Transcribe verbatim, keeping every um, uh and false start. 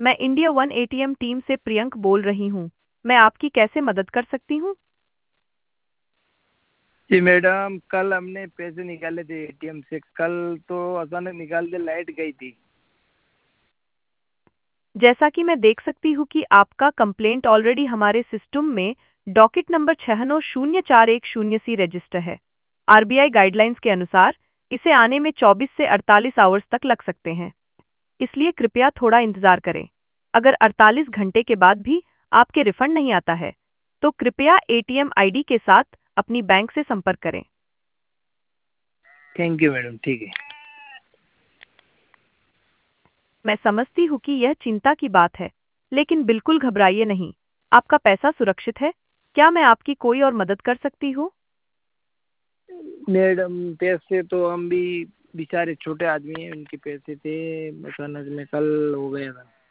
मैं India one ATM team से प्रियंक बोल रही हूँ। मैं आपकी कैसे मदद कर सकती हूँ? जी मैडम, कल हमने पैसे निकाले थे एटीएम से। कल तो अचानक निकाल के लाइट गई थी। जैसा कि मैं देख सकती हूँ कि आपका कंप्लेंट ऑलरेडी हमारे सिस्टम में डॉकेट नंबर छह नौ शून्य चार एक शून्य सी रजिस्टर है। आरबीआई गाइडलाइंस के अनुसार इसे आने में चौबीस से अड़तालीस आवर्स तक लग सकते हैं, इसलिए कृपया थोड़ा इंतजार करें। अगर अड़तालीस घंटे के बाद भी आपके रिफंड नहीं आता है, तो कृपया एटीएम आईडी के साथ अपनी बैंक से संपर्क करें। थैंक यू मैडम, ठीक है। मैं समझती हूँ कि यह चिंता की बात है, लेकिन बिल्कुल घबराइए नहीं। आपका पैसा सुरक्षित है। क्या मैं आपकी कोई और मदद कर सकती हूँ? मैडम, पैसे तो हम भी बेचारे छोटे आदमी हैं, उनके पैसे थे, अचानक में कल हो गया था।